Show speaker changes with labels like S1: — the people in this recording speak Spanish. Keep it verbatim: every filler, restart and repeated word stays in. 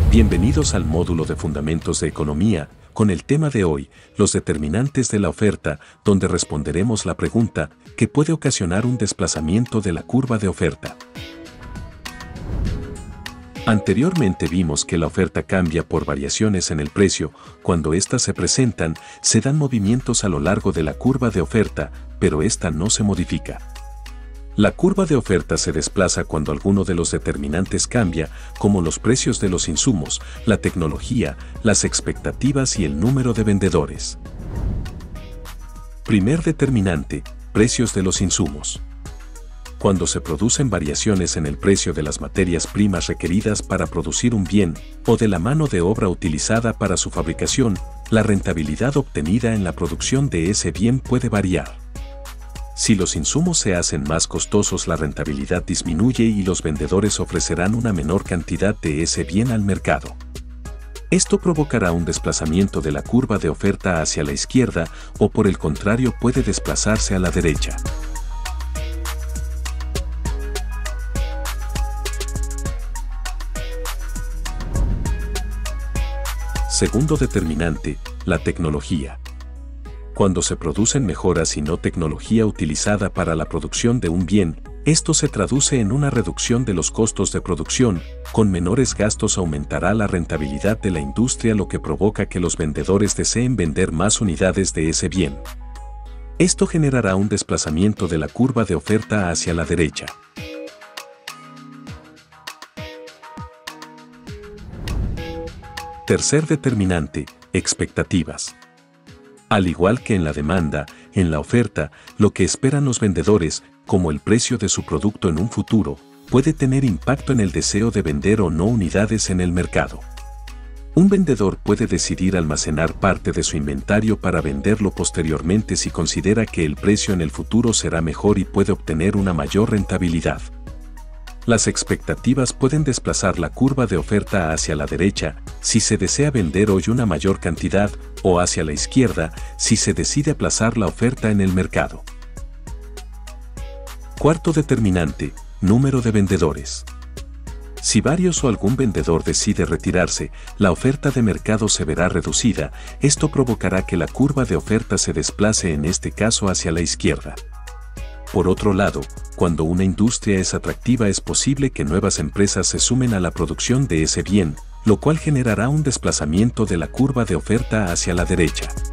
S1: Bienvenidos al módulo de Fundamentos de Economía, con el tema de hoy, los determinantes de la oferta, donde responderemos la pregunta, ¿qué puede ocasionar un desplazamiento de la curva de oferta? Anteriormente vimos que la oferta cambia por variaciones en el precio. Cuando éstas se presentan, se dan movimientos a lo largo de la curva de oferta, pero esta no se modifica. La curva de oferta se desplaza cuando alguno de los determinantes cambia, como los precios de los insumos, la tecnología, las expectativas y el número de vendedores. Primer determinante, precios de los insumos. Cuando se producen variaciones en el precio de las materias primas requeridas para producir un bien, o de la mano de obra utilizada para su fabricación, la rentabilidad obtenida en la producción de ese bien puede variar. Si los insumos se hacen más costosos, la rentabilidad disminuye y los vendedores ofrecerán una menor cantidad de ese bien al mercado. Esto provocará un desplazamiento de la curva de oferta hacia la izquierda o por el contrario puede desplazarse a la derecha. Segundo determinante, la tecnología. Cuando se producen mejoras y no tecnología utilizada para la producción de un bien, esto se traduce en una reducción de los costos de producción. Con menores gastos aumentará la rentabilidad de la industria, lo que provoca que los vendedores deseen vender más unidades de ese bien. Esto generará un desplazamiento de la curva de oferta hacia la derecha. Tercer determinante, expectativas. Al igual que en la demanda, en la oferta, lo que esperan los vendedores, como el precio de su producto en un futuro, puede tener impacto en el deseo de vender o no unidades en el mercado. Un vendedor puede decidir almacenar parte de su inventario para venderlo posteriormente si considera que el precio en el futuro será mejor y puede obtener una mayor rentabilidad. Las expectativas pueden desplazar la curva de oferta hacia la derecha si se desea vender hoy una mayor cantidad o hacia la izquierda si se decide aplazar la oferta en el mercado. Cuarto determinante, número de vendedores. Si varios o algún vendedor decide retirarse, la oferta de mercado se verá reducida. Esto provocará que la curva de oferta se desplace en este caso hacia la izquierda. Por otro lado, cuando una industria es atractiva es posible que nuevas empresas se sumen a la producción de ese bien, lo cual generará un desplazamiento de la curva de oferta hacia la derecha.